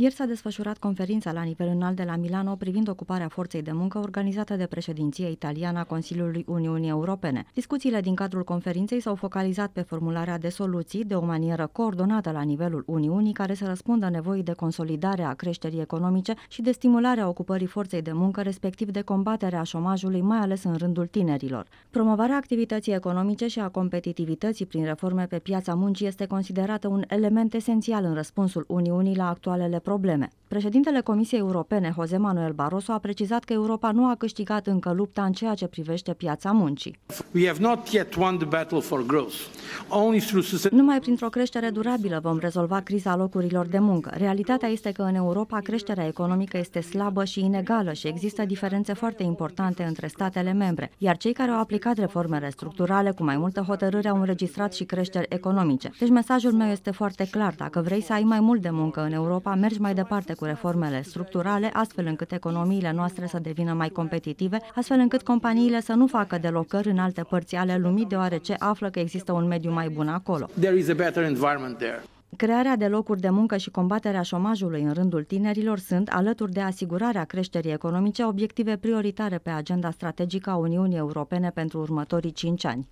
Ieri s-a desfășurat conferința la nivel înalt de la Milano privind ocuparea forței de muncă organizată de președinția italiană a Consiliului Uniunii Europene. Discuțiile din cadrul conferinței s-au focalizat pe formularea de soluții de o manieră coordonată la nivelul Uniunii care să răspundă nevoii de consolidare a creșterii economice și de stimularea ocupării forței de muncă, respectiv de combaterea șomajului, mai ales în rândul tinerilor. Promovarea activității economice și a competitivității prin reforme pe piața muncii este considerată un element esențial în răspunsul Uniunii la actualele probleme. Președintele Comisiei Europene, José Manuel Barroso, a precizat că Europa nu a câștigat încă lupta în ceea ce privește piața muncii. Numai printr-o creștere durabilă vom rezolva criza locurilor de muncă. Realitatea este că în Europa creșterea economică este slabă și inegală și există diferențe foarte importante între statele membre, iar cei care au aplicat reformele structurale cu mai multă hotărâre au înregistrat și creșteri economice. Deci mesajul meu este foarte clar: dacă vrei să ai mai mult de muncă în Europa, mergi mai departe cu reformele structurale, astfel încât economiile noastre să devină mai competitive, astfel încât companiile să nu facă delocări în alte părți ale lumii, deoarece află că există un mediu mai bun acolo. Crearea de locuri de muncă și combaterea șomajului în rândul tinerilor sunt, alături de asigurarea creșterii economice, obiective prioritare pe agenda strategică a Uniunii Europene pentru următorii 5 ani.